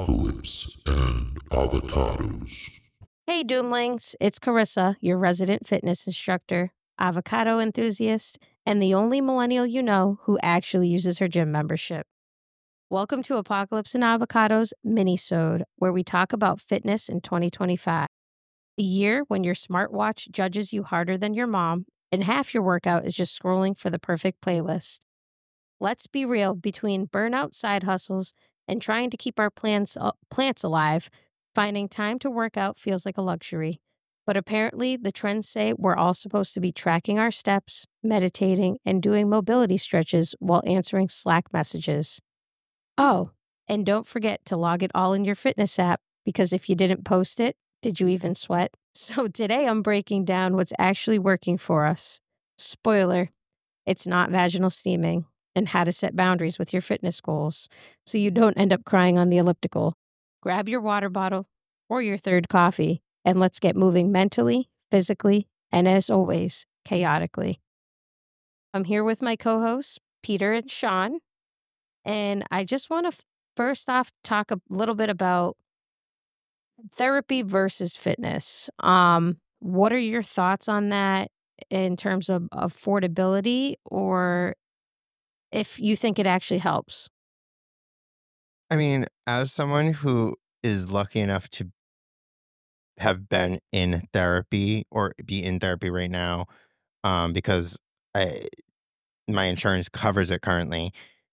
apocalypse and avocados. Hey, Doomlings. It's Carissa, your resident fitness instructor, avocado enthusiast, and the only millennial you know who actually uses her gym membership. Welcome to Apocalypse and Avocados mini-sode, where we talk about fitness in 2025. A year when your smartwatch judges you harder than your mom, and half your workout is just scrolling for the perfect playlist. Let's be real, between burnout side hustles and trying to keep our plants alive, finding time to work out feels like a luxury. But apparently, the trends say we're all supposed to be tracking our steps, meditating, and doing mobility stretches while answering Slack messages. Oh, and don't forget to log it all in your fitness app, because if you didn't post it, did you even sweat? So today I'm breaking down what's actually working for us. Spoiler, it's not vaginal steaming, and how to set boundaries with your fitness goals so you don't end up crying on the elliptical. Grab your water bottle or your third coffee, and let's get moving mentally, physically, and as always, chaotically. I'm here with my co-hosts, Peter and Sean, and I just want to first off talk a little bit about therapy versus fitness. What are your thoughts on that in terms of affordability, or if you think it actually helps? I mean, as someone who is lucky enough to have been in therapy or be in therapy right now, because my insurance covers it currently,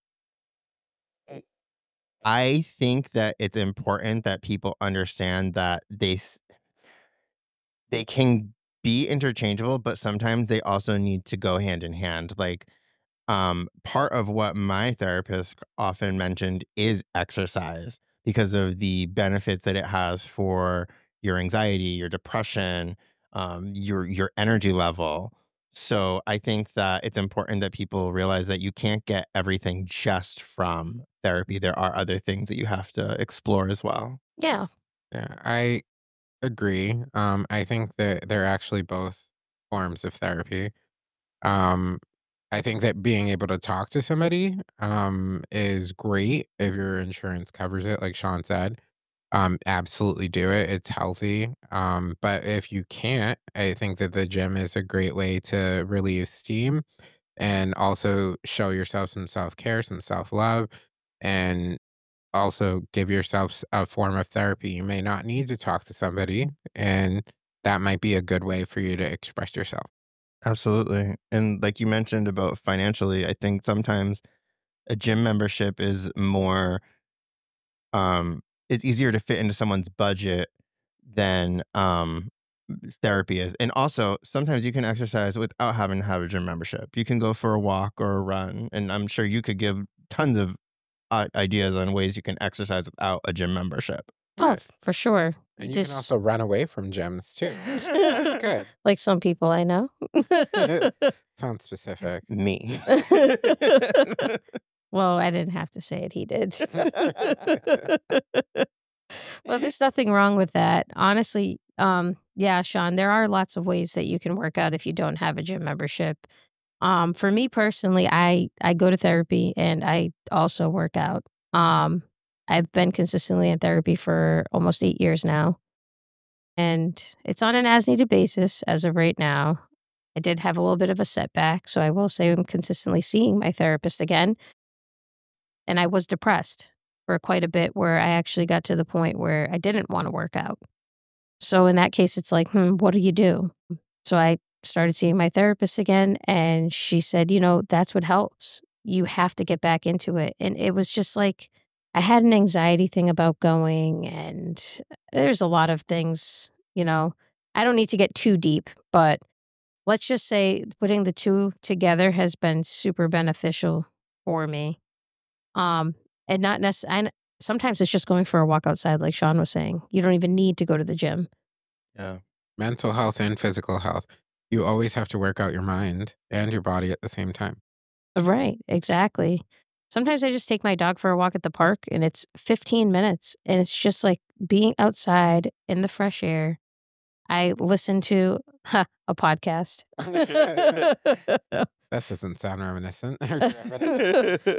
I think that it's important that people understand that they can be interchangeable, but sometimes they also need to go hand in hand. Like, part of what my therapist often mentioned is exercise because of the benefits that it has for your anxiety, your depression, your energy level. So I think that it's important that people realize that you can't get everything just from therapy. There are other things that you have to explore as well. Yeah. Yeah, I agree. I think that they're actually both forms of therapy. I think that being able to talk to somebody is great if your insurance covers it, like Sean said. Absolutely do it. It's healthy. But if you can't, I think that the gym is a great way to relieve steam and also show yourself some self-care, some self-love, and also give yourself a form of therapy. You may not need to talk to somebody, and that might be a good way for you to express yourself. Absolutely. And like you mentioned about financially, I think sometimes a gym membership is more, it's easier to fit into someone's budget than therapy is. And also, sometimes you can exercise without having to have a gym membership. You can go for a walk or a run, and I'm sure you could give tons of ideas on ways you can exercise without a gym membership. Oh, for sure. And you Just can also run away from gyms too. That's good. like some people I know. Sounds specific. Me. Well, I didn't have to say it. He did. Well, there's nothing wrong with that. Honestly, yeah, Sean, there are lots of ways that you can work out if you don't have a gym membership. For me personally, I go to therapy and I also work out. I've been consistently in therapy for almost 8 years now. And it's on an as-needed basis as of right now. I did have a little bit of a setback, so I will say I'm consistently seeing my therapist again. And I was depressed for quite a bit, where I actually got to the point where I didn't want to work out. So in that case, it's like, what do you do? So I started seeing my therapist again, and she said, that's what helps. You have to get back into it. And it was just like, I had an anxiety thing about going, and there's a lot of things, I don't need to get too deep, but let's just say putting the two together has been super beneficial for me. And not necessarily, sometimes it's just going for a walk outside, like Sean was saying. You don't even need to go to the gym. Yeah. Mental health and physical health. You always have to work out your mind and your body at the same time. Right, exactly. Sometimes I just take my dog for a walk at the park, and it's 15 minutes, and it's just like being outside in the fresh air. I listen to a podcast. This doesn't sound reminiscent.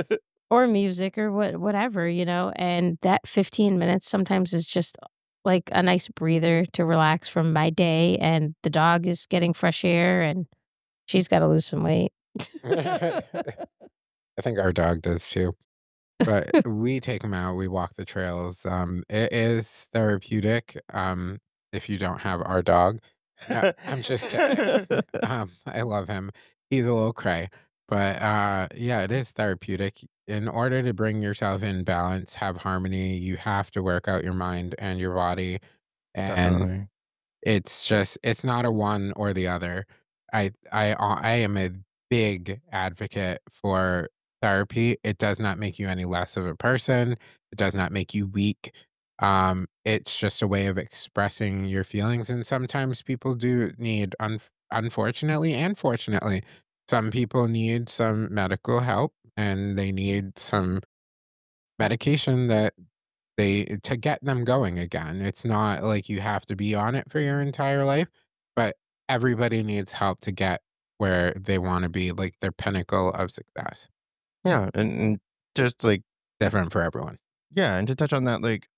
or music or whatever, and that 15 minutes sometimes is just like a nice breather to relax from my day, and the dog is getting fresh air and she's got to lose some weight. I think our dog does too. But we take him out, we walk the trails. It is therapeutic if you don't have our dog. No, I'm just kidding. I love him. He's a little cray. But yeah, it is therapeutic. In order to bring yourself in balance, have harmony, you have to work out your mind and your body. And Definitely. it's not a one or the other. I am a big advocate for therapy. It does not make you any less of a person. It does not make you weak. It's just a way of expressing your feelings, and sometimes people do need, unfortunately and fortunately, some people need some medical help, and they need some medication to get them going again. It's not like you have to be on it for your entire life, but everybody needs help to get where they want to be, like their pinnacle of success. Yeah, and just like Different for everyone. yeah, and to touch on that, like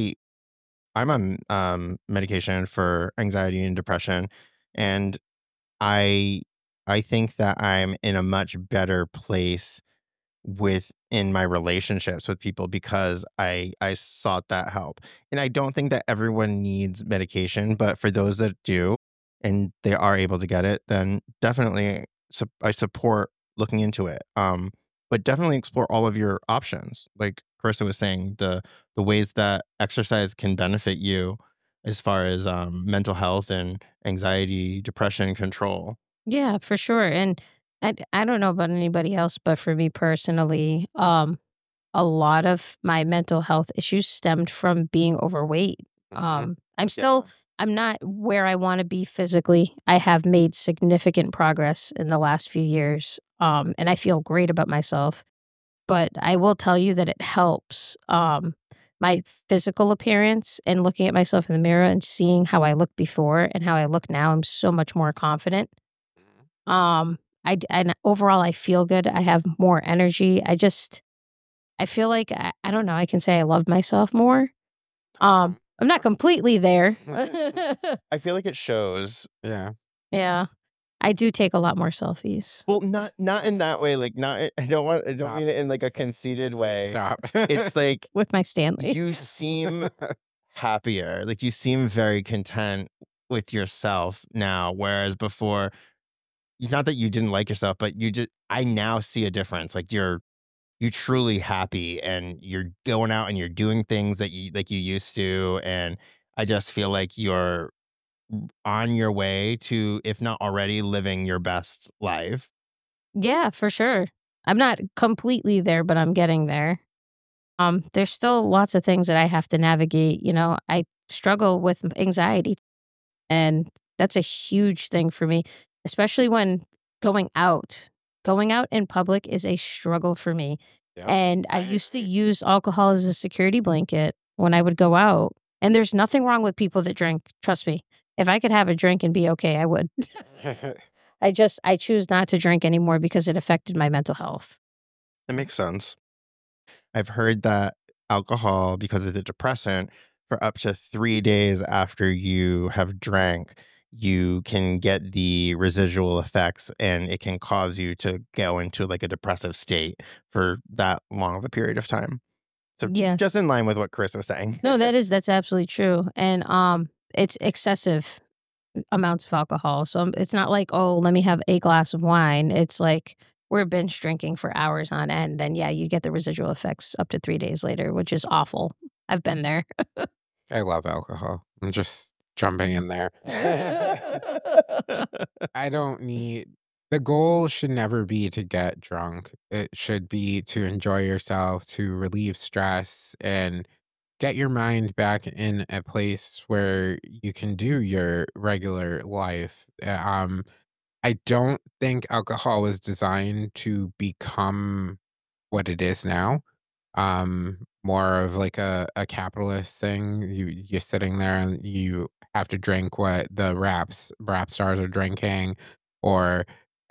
I'm on medication for anxiety and depression, and I I think that I'm in a much better place within my relationships with people because I sought that help. And I don't think that everyone needs medication, but for those that do and they are able to get it, then definitely I support looking into it. But definitely explore all of your options. Like Carissa was saying, the ways that exercise can benefit you as far as mental health and anxiety, depression control. Yeah, for sure. And I don't know about anybody else, but for me personally, a lot of my mental health issues stemmed from being overweight. I'm not where I want to be physically. I have made significant progress in the last few years. And I feel great about myself. But I will tell you that it helps. My physical appearance and looking at myself in the mirror and seeing how I looked before and how I look now, I'm so much more confident. And overall, I feel good. I have more energy. I feel like, I don't know, I can say I love myself more. I'm not completely there. I feel like it shows. Yeah. Yeah. I do take a lot more selfies. Well, not in that way. Like, not. I don't mean it in like a conceited way. Stop. It's like With my Stanley. you seem happier. Like you seem very content with yourself now, whereas before, not that you didn't like yourself, but I now see a difference. Like you're truly happy and you're going out and you're doing things that you used to, and I just feel like you're on your way to, if not already, living your best life. Yeah, for sure. I'm not completely there, but I'm getting there. There's still lots of things that I have to navigate. I struggle with anxiety, and that's a huge thing for me, especially when going out. Going out in public is a struggle for me. Yeah. And I used to use alcohol as a security blanket when I would go out. And there's nothing wrong with people that drink. Trust me. If I could have a drink and be okay, I would. I choose not to drink anymore because it affected my mental health. It makes sense. I've heard that alcohol, because it's a depressant, for up to 3 days after you have drank, you can get the residual effects, and it can cause you to go into like a depressive state for that long of a period of time. So Yeah. just in line with what Chris was saying. No, that's absolutely true. And it's excessive amounts of alcohol. So it's not like, oh, let me have a glass of wine. It's like we're binge drinking for hours on end. Then yeah, you get the residual effects up to 3 days later, which is awful. I've been there. I love alcohol. I'm just jumping in there. I don't need. The goal should never be to get drunk. It should be to enjoy yourself, to relieve stress, and get your mind back in a place where you can do your regular life. I don't think alcohol was designed to become what it is now. More of like a capitalist thing. You're sitting there and you have to drink what the rap stars are drinking, or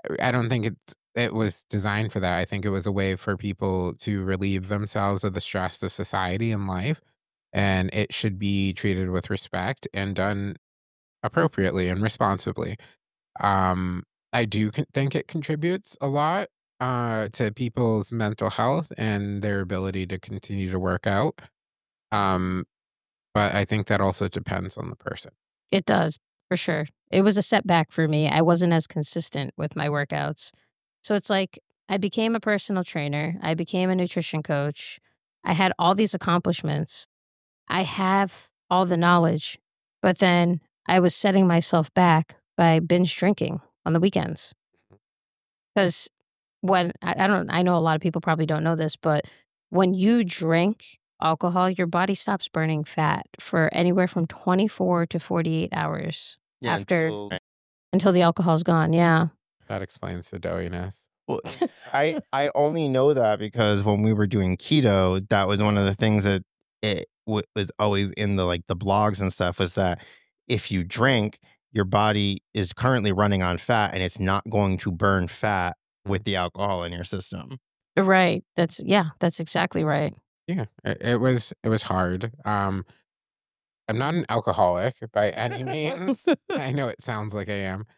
I don't think it was designed for that. I think it was a way for people to relieve themselves of the stress of society and life, and it should be treated with respect and done appropriately and responsibly. Um, I do think it contributes a lot to people's mental health and their ability to continue to work out. Um, but I think that also depends on the person. It does, for sure. It was a setback for me. I wasn't as consistent with my workouts. So it's like I became a personal trainer. I became a nutrition coach. I had all these accomplishments. I have all the knowledge, but then I was setting myself back by binge drinking on the weekends. Because when I know a lot of people probably don't know this, but when you drink alcohol, your body stops burning fat for anywhere from 24 to 48 hours after until the alcohol's gone. Yeah. That explains the doughiness. Well, I only know that because when we were doing keto, that was one of the things that it was always in the the blogs and stuff, was that if you drink, your body is currently running on fat and it's not going to burn fat with the alcohol in your system. Right. That's exactly right. Yeah, it was hard. I'm not an alcoholic by any means. I know it sounds like I am.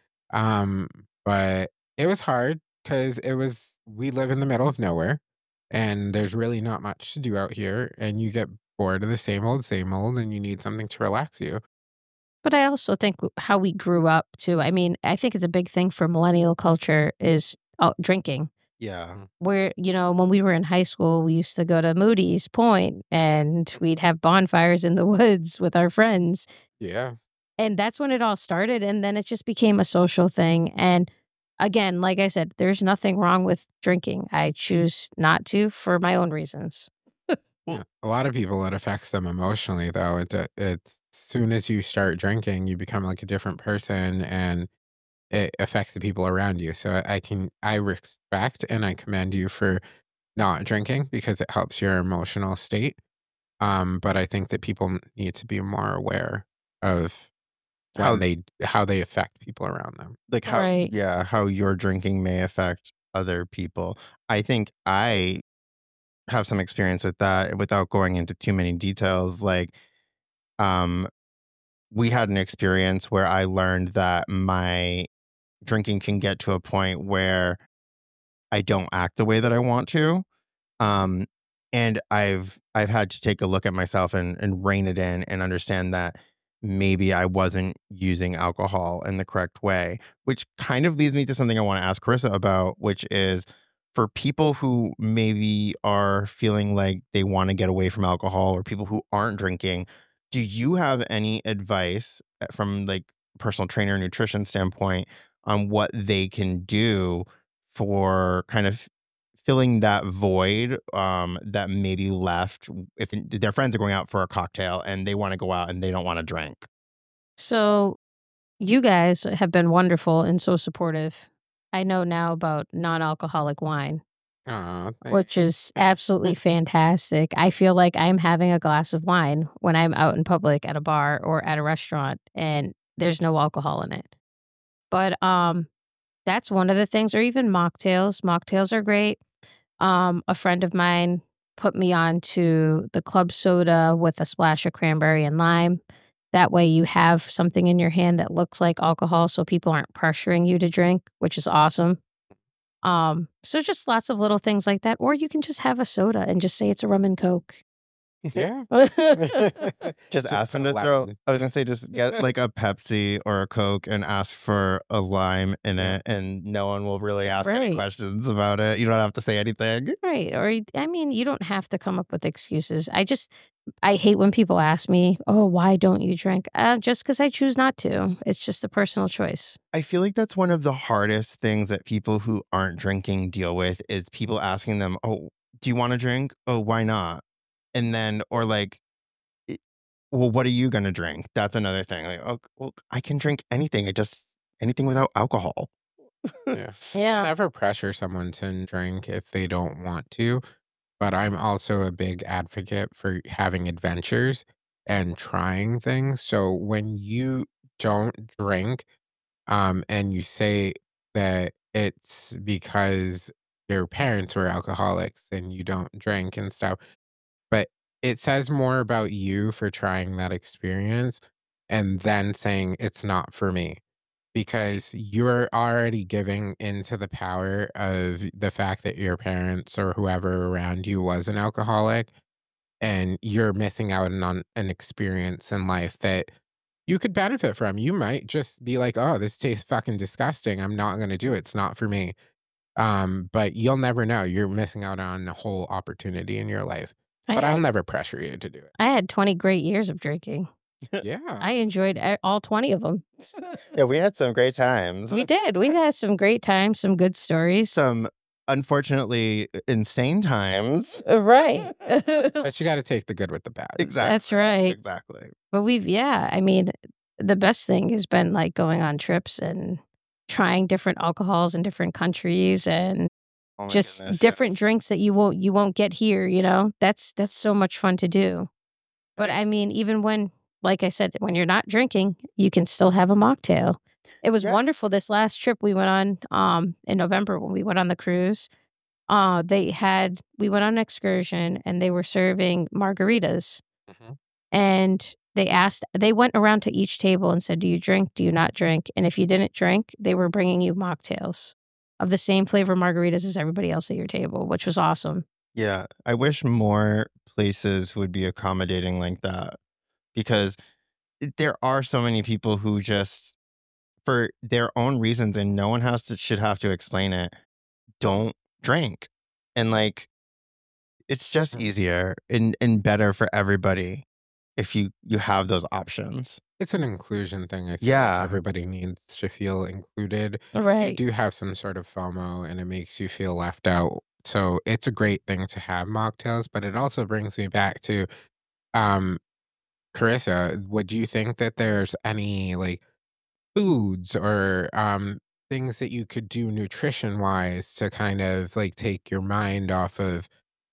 But it was hard because we live in the middle of nowhere and there's really not much to do out here, and you get bored of the same old, and you need something to relax you. But I also think how we grew up too. I mean, I think it's a big thing for millennial culture is drinking. Yeah. Where, when we were in high school, we used to go to Moody's Point and we'd have bonfires in the woods with our friends. Yeah. And that's when it all started. And then it just became a social thing. And again, like I said, there's nothing wrong with drinking. I choose not to for my own reasons. Yeah. A lot of people, it affects them emotionally, though. It's as soon as you start drinking, you become like a different person, and it affects the people around you. So I respect and I commend you for not drinking because it helps your emotional state. But I think that people need to be more aware of how they affect people around them. Like how Right. how your drinking may affect other people. I think I have some experience with that without going into too many details. We had an experience where I learned that my drinking can get to a point where I don't act the way that I want to. Um, and I've had to take a look at myself and rein it in and understand that maybe I wasn't using alcohol in the correct way, which kind of leads me to something I want to ask Carissa about, which is for people who maybe are feeling like they want to get away from alcohol, or people who aren't drinking, do you have any advice from personal trainer nutrition standpoint on what they can do for kind of filling that void that maybe left if their friends are going out for a cocktail and they want to go out and they don't want to drink? So you guys have been wonderful and so supportive. I know now about non-alcoholic wine, which is absolutely fantastic. I feel like I'm having a glass of wine when I'm out in public at a bar or at a restaurant and there's no alcohol in it. But that's one of the things, or even mocktails. Mocktails are great. A friend of mine put me on to the club soda with a splash of cranberry and lime. That way you have something in your hand that looks like alcohol so people aren't pressuring you to drink, which is awesome. So just lots of little things like that. Or you can just have a soda and just say it's a rum and Coke. Yeah. Just ask them to throw. I was gonna say, just get like a Pepsi or a Coke and ask for a lime in it, and no one will really ask any Right. questions about it. You don't have to say anything. Right. Or, I mean, you don't have to come up with excuses. I hate when people ask me, oh, why don't you drink? Just because I choose not to. It's just a personal choice. I feel like that's one of the hardest things that people who aren't drinking deal with, is people asking them, "Oh, do you want to drink? Oh, why not?" And then, or well, what are you gonna drink? That's another thing. Like, oh, well, I can drink anything. Anything without alcohol. Yeah. Yeah. Never pressure someone to drink if they don't want to. But I'm also a big advocate for having adventures and trying things. So when you don't drink, and you say that it's because your parents were alcoholics and you don't drink and stuff. But it says more about you for trying that experience and then saying it's not for me, because you're already giving into the power of the fact that your parents or whoever around you was an alcoholic, and you're missing out on an experience in life that you could benefit from. You might just be like, "Oh, this tastes fucking disgusting. I'm not going to do it. It's not for me." But you'll never know. You're missing out on a whole opportunity in your life. But I'll never pressure you to do it. I had 20 great years of drinking. Yeah. I enjoyed all 20 of them. Yeah, we had some great times. We did. We've had some great times, some good stories. Some unfortunately insane times. Right. But you got to take the good with the bad. Exactly. That's right. Exactly. But I mean, the best thing has been like going on trips and trying different alcohols in different countries and Oh my just goodness, different yes. drinks that you won't get here, you know? That's so much fun to do. But I mean, even when, like I said, when you're not drinking, you can still have a mocktail. It was Yeah. wonderful this last trip we went on in November when we went on the cruise. We went on an excursion and they were serving margaritas. Mhm. And they went around to each table and said, "Do you drink? Do you not drink?" And if you didn't drink, they were bringing you mocktails of the same flavor margaritas as everybody else at your table, which was awesome. Yeah, I wish more places would be accommodating like that, because there are so many people who just, for their own reasons, and no one should have to explain it, don't drink. And like, it's just easier and better for everybody if you have those options. It's an inclusion thing. I feel Yeah. like everybody needs to feel included. You Right. do have some sort of FOMO and it makes you feel left out. So it's a great thing to have mocktails, but it also brings me back to Carissa, would you think that there's any like foods or things that you could do nutrition wise to kind of like take your mind off of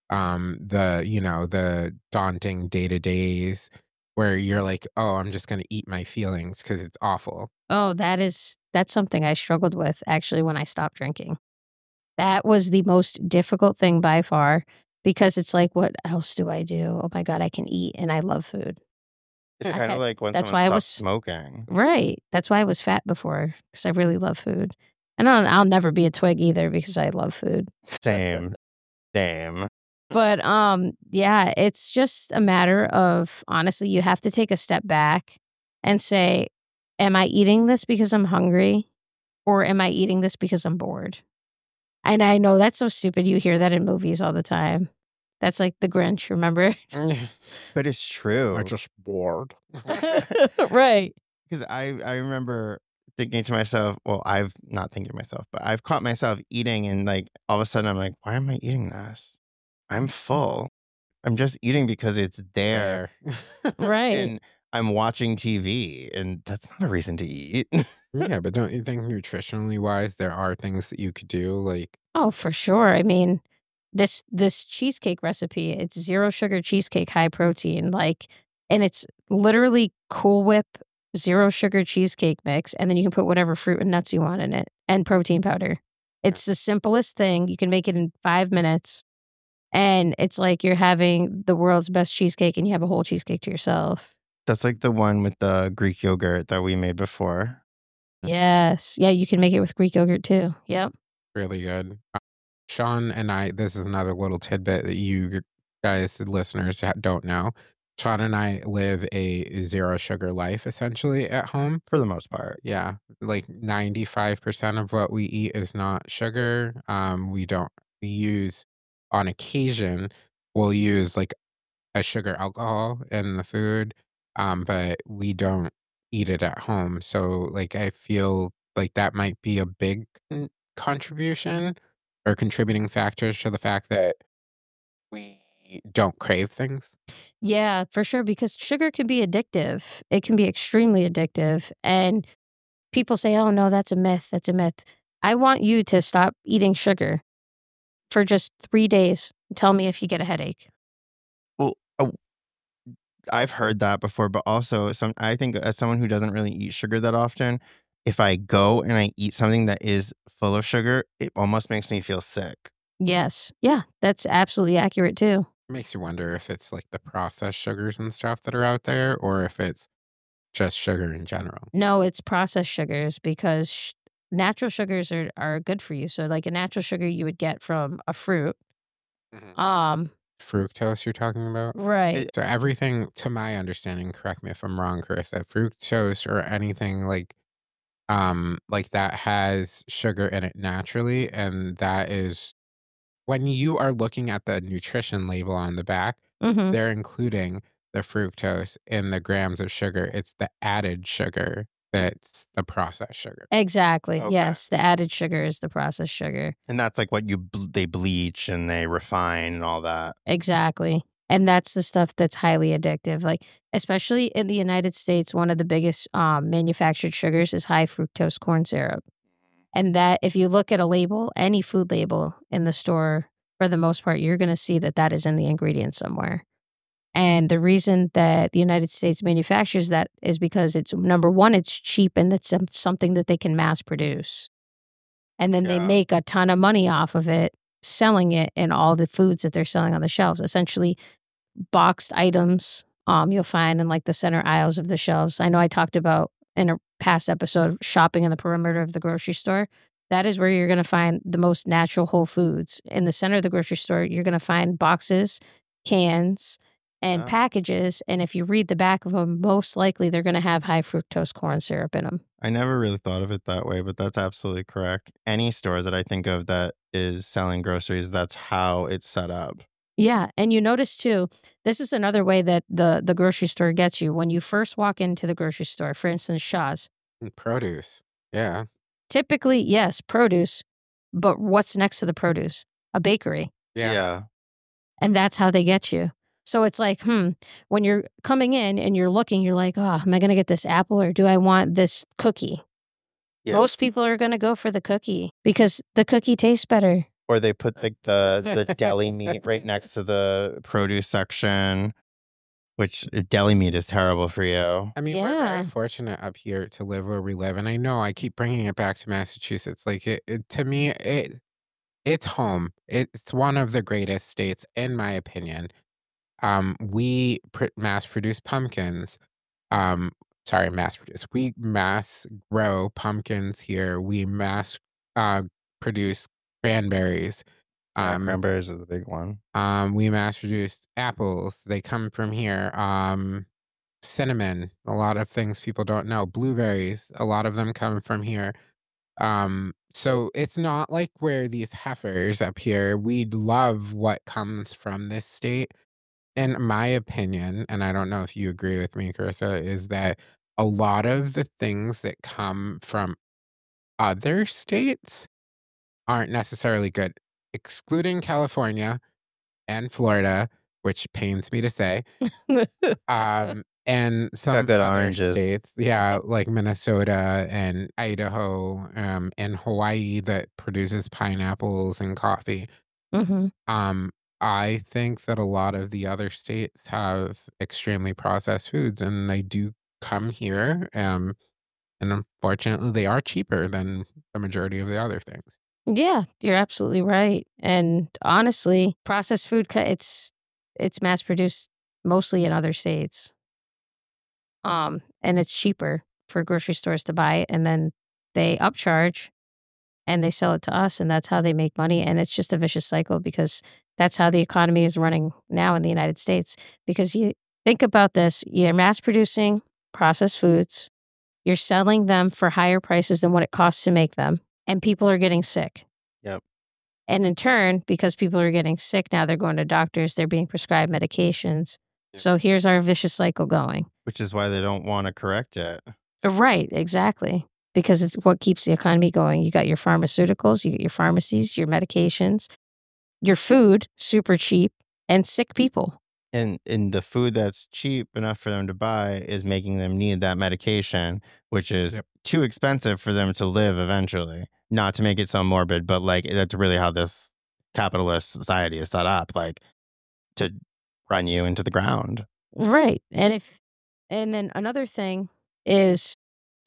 the daunting day-to-days where you're like, oh, I'm just gonna eat my feelings because it's awful? Oh, that's something I struggled with actually when I stopped drinking. That was the most difficult thing by far because it's like, what else do I do? Oh my God, I can eat and I love food. It's I kind of had- like when that's someone why I stops was- smoking. Right. That's why I was fat before because I really love food. And I'll never be a twig either because I love food. Same. Same. But yeah, it's just a matter of, honestly, you have to take a step back and say, am I eating this because I'm hungry or am I eating this because I'm bored? And I know that's so stupid. You hear that in movies all the time. That's like the Grinch, remember? But it's true. I'm just bored. Right. Because I remember thinking to myself, well, I've not thinking to myself, but I've caught myself eating and like all of a sudden I'm like, why am I eating this? I'm full. I'm just eating because it's there. Right. And I'm watching TV and that's not a reason to eat. Yeah, but don't you think nutritionally wise there are things that you could do? Like, Oh, for sure. I mean, this cheesecake recipe, it's 0 sugar cheesecake, high protein, and it's literally Cool Whip 0 sugar cheesecake mix, and then you can put whatever fruit and nuts you want in it, and protein powder. It's the simplest thing. You can make it in 5 minutes, and it's like you're having the world's best cheesecake, and you have a whole cheesecake to yourself. That's like the one with the Greek yogurt that we made before. Yes. Yeah, you can make it with Greek yogurt too. Yep. really good. Sean and I, this is another little tidbit that you guys, listeners, don't know. Sean and I live a 0 sugar life essentially at home. For the most part. Yeah, like 95% of what we eat is not sugar. We don't use, on occasion, we'll use like a sugar alcohol in the food, but we don't eat it at home. So like I feel like that might be a big contribution or contributing factors to the fact that we don't crave things. Yeah, for sure, because sugar can be addictive. It can be extremely addictive. And people say, oh, no, that's a myth. That's a myth. I want you to stop eating sugar for just 3 days. Tell me if you get a headache. Well, I've heard that before, but also I think as someone who doesn't really eat sugar that often, if I go and I eat something that is full of sugar, it almost makes me feel sick. Yes. Yeah, that's absolutely accurate too. Makes you wonder if it's like the processed sugars and stuff that are out there, or if it's just sugar in general. No, it's processed sugars because natural sugars are good for you. So like a natural sugar you would get from a fruit. Fructose you're talking about? Right. So everything, to my understanding, correct me if I'm wrong, Chris, that fructose or anything like that has sugar in it naturally, and that is when you are looking at the nutrition label on the back, Mm-hmm. they're including the fructose in the grams of sugar. It's the added sugar that's the processed sugar. Exactly. Okay. Yes, the added sugar is the processed sugar. And that's like what they bleach and they refine and all that. Exactly. And that's the stuff that's highly addictive. Like, especially in the United States, one of the biggest manufactured sugars is high fructose corn syrup. And that, if you look at a label, any food label in the store, for the most part, you're going to see that is in the ingredient somewhere. And the reason that the United States manufactures that is because it's, number one, it's cheap and it's something that they can mass produce. And then they make a ton of money off of it, selling it in all the foods that they're selling on the shelves. Essentially, boxed items you'll find in like the center aisles of the shelves. I know I talked about in a past episode shopping in the perimeter of the grocery store. That is where you're going to find the most natural whole foods. In the center of the grocery store, you're going to find boxes, cans, and packages. And if you read the back of them, most likely they're going to have high fructose corn syrup in them. I never really thought of it that way, but that's absolutely correct. Any store that I think of that is selling groceries, that's how it's set up. Yeah. And you notice too, this is another way that the grocery store gets you. When you first walk into the grocery store, for instance, Shaw's. Produce. Yeah. Typically, yes, produce. But what's next to the produce? A bakery. Yeah. And that's how they get you. So it's like, when you're coming in and you're looking, you're like, oh, am I going to get this apple or do I want this cookie? Yeah. Most people are going to go for the cookie because the cookie tastes better. Or they put like the deli meat right next to the produce section, which deli meat is terrible for you. I mean, we're very fortunate up here to live where we live. And I know I keep bringing it back to Massachusetts. Like to me, it's home. It's one of the greatest states, in my opinion. We mass produce pumpkins. We mass grow pumpkins here. We mass produce cranberries. Cranberries are the big one. We mass produce apples. They come from here. Cinnamon, a lot of things people don't know. Blueberries, a lot of them come from here. So it's not like we're these heifers up here. We love what comes from this state. In my opinion, and I don't know if you agree with me, Carissa, is that a lot of the things that come from other states aren't necessarily good, excluding California and Florida, which pains me to say. And some good other oranges. states, like Minnesota and Idaho, and Hawaii that produces pineapples and coffee. Mm-hmm. I think that a lot of the other states have extremely processed foods, and they do come here. And unfortunately, they are cheaper than the majority of the other things. Yeah, you're absolutely right. And honestly, processed food, it's mass produced mostly in other states. And it's cheaper for grocery stores to buy it, and then they upcharge and they sell it to us, and that's how they make money. And it's just a vicious cycle because that's how the economy is running now in the United States. Because you think about this, you're mass producing processed foods, you're selling them for higher prices than what it costs to make them, and people are getting sick. Yep. And in turn, because people are getting sick now, they're going to doctors, they're being prescribed medications. Yep. So here's our vicious cycle going. Which is why they don't want to correct it. Right, exactly. Because it's what keeps the economy going. You got your pharmaceuticals, you get your pharmacies, your medications, your food, super cheap, and sick people. And the food that's cheap enough for them to buy is making them need that medication, which is too expensive for them to live eventually. Not to make it so morbid, but like that's really how this capitalist society is set up, like to run you into the ground. Right. And then another thing is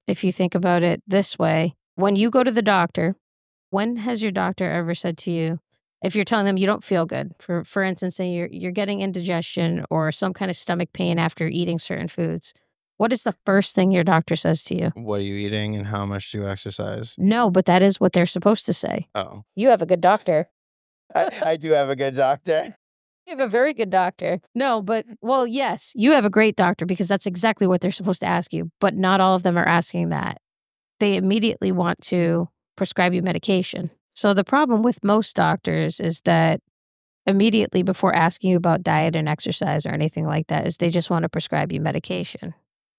if you think about it this way, when you go to the doctor, when has your doctor ever said to you, if you're telling them you don't feel good, for instance, say you're getting indigestion or some kind of stomach pain after eating certain foods, what is the first thing your doctor says to you? What are you eating and how much do you exercise? No, but that is what they're supposed to say. Oh, You have a good doctor. I do have a good doctor. You have a very good doctor. No, but, well, yes, you have a great doctor because that's exactly what they're supposed to ask you, but not all of them are asking that. They immediately want to prescribe you medication. So the problem with most doctors is that immediately before asking you about diet and exercise or anything like that is they just want to prescribe you medication,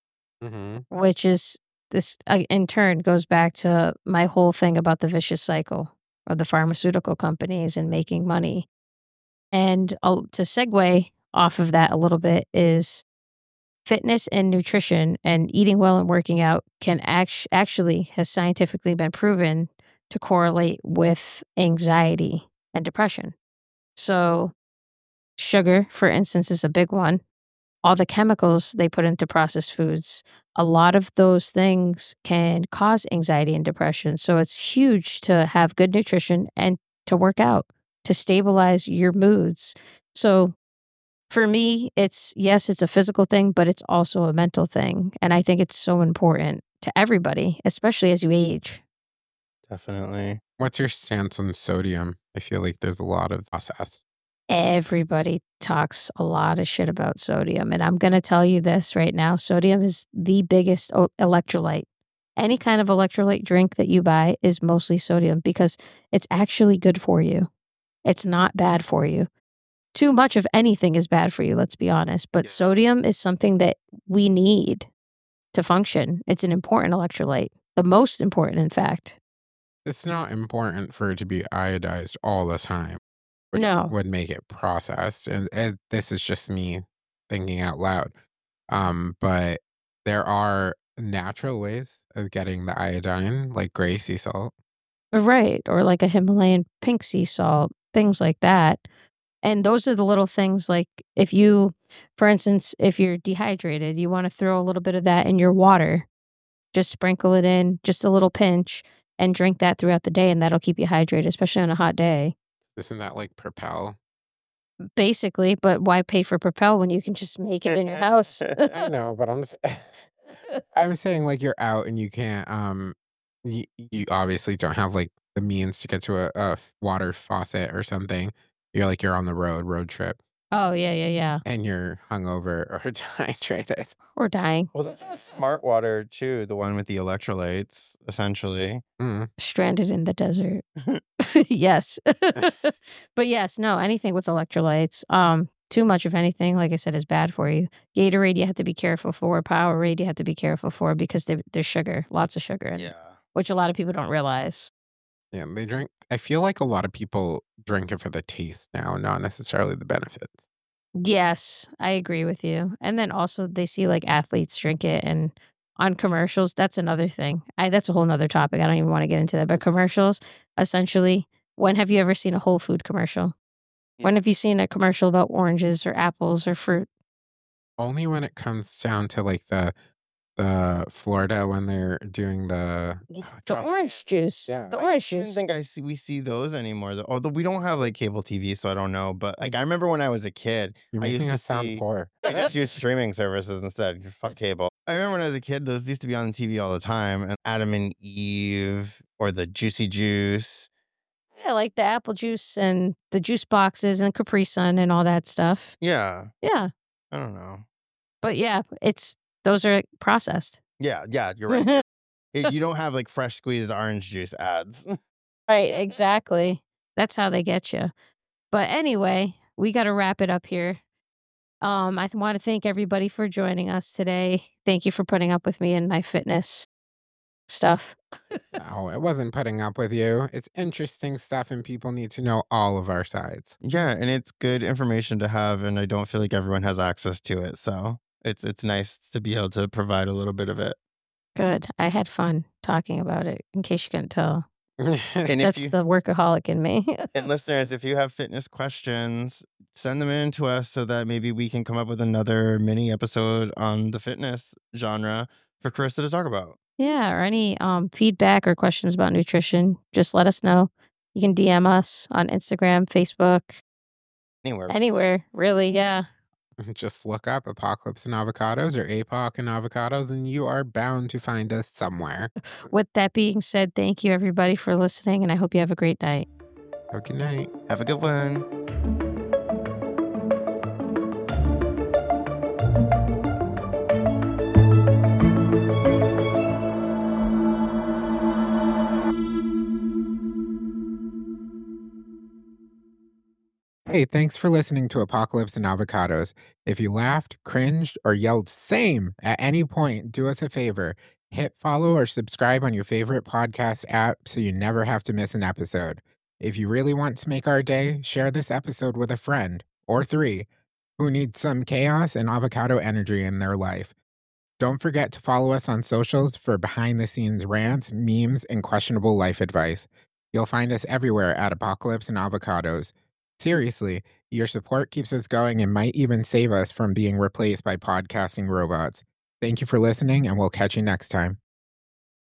which is this in turn goes back to my whole thing about the vicious cycle of the pharmaceutical companies and making money. And to segue off of that a little bit is fitness and nutrition and eating well and working out can actually has scientifically been proven to correlate with anxiety and depression. So sugar, for instance, is a big one. All the chemicals they put into processed foods, a lot of those things can cause anxiety and depression. So it's huge to have good nutrition and to work out to stabilize your moods. So for me, it's a physical thing, but it's also a mental thing. And I think it's so important to everybody, especially as you age. Definitely. What's your stance on sodium? I feel like there's a lot of process. Everybody talks a lot of shit about sodium. And I'm going to tell you this right now. Sodium is the biggest electrolyte. Any kind of electrolyte drink that you buy is mostly sodium because it's actually good for you. It's not bad for you. Too much of anything is bad for you, let's be honest. But sodium is something that we need to function. It's an important electrolyte. The most important, in fact. It's not important for it to be iodized all the time, which No. would make it processed. And this is just me thinking out loud. But there are natural ways of getting the iodine, like gray sea salt. Right. Or like a Himalayan pink sea salt, things like that. And those are the little things like if you, for instance, if you're dehydrated, you want to throw a little bit of that in your water. Just sprinkle it in, just a little pinch, and drink that throughout the day, and that'll keep you hydrated, especially on a hot day. Isn't that like Propel? Basically, but why pay for Propel when you can just make it in your house? I know, but I'm saying like you're out and you can't, you obviously don't have like the means to get to a water faucet or something. You're on the road trip. Oh, yeah. And you're hungover or dehydrated. Or dying. Well, that's smart water too, the one with the electrolytes, essentially. Stranded in the desert. Yes. But yes, no, anything with electrolytes. Too much of anything, like I said, is bad for you. Gatorade, you have to be careful for. Powerade, you have to be careful for because there's sugar, lots of sugar in it, which a lot of people don't realize. Yeah, I feel like a lot of people drink it for the taste now, not necessarily the benefits. Yes, I agree with you. And then also they see like athletes drink it and on commercials, that's another thing. That's a whole nother topic. I don't even want to get into that. But commercials, essentially, when have you ever seen a Whole Food commercial? When have you seen a commercial about oranges or apples or fruit? Only when it comes down to like the Florida when they're doing the orange juice. Yeah. The orange I don't juice. think we see those anymore. Although we don't have like cable TV, so I don't know. But like I remember when I was a kid, You're I making used us to sound see. poor. I just use streaming services instead. Fuck cable. I remember when I was a kid, those used to be on TV all the time. And Adam and Eve or the Juicy Juice. Yeah, like the apple juice and the juice boxes and Capri Sun and all that stuff. Yeah. Yeah. I don't know. But yeah, those are processed. Yeah, you're right. You don't have like fresh squeezed orange juice ads. Right, exactly. That's how they get you. But anyway, we got to wrap it up here. I want to thank everybody for joining us today. Thank you for putting up with me and my fitness stuff. No, it wasn't putting up with you. It's interesting stuff and people need to know all of our sides. Yeah, and it's good information to have, and I don't feel like everyone has access to it. So it's nice to be able to provide a little bit of it. Good. I had fun talking about it, in case you couldn't tell. And That's the workaholic in me. And listeners, if you have fitness questions, send them in to us so that maybe we can come up with another mini episode on the fitness genre for Carissa to talk about. Yeah, or any feedback or questions about nutrition, just let us know. You can DM us on Instagram, Facebook, anywhere, really. Yeah. Just look up Apocalypse and Avocados or APOC and Avocados, and you are bound to find us somewhere. With that being said, thank you everybody for listening, and I hope you have a great night. Have a good night. Have a good one. Hey, thanks for listening to Apocalypse and Avocados. If you laughed, cringed, or yelled same at any point, do us a favor. Hit follow or subscribe on your favorite podcast app so you never have to miss an episode. If you really want to make our day, share this episode with a friend or 3 who needs some chaos and avocado energy in their life. Don't forget to follow us on socials for behind-the-scenes rants, memes, and questionable life advice. You'll find us everywhere at Apocalypse and Avocados. Seriously, your support keeps us going and might even save us from being replaced by podcasting robots. Thank you for listening, and we'll catch you next time.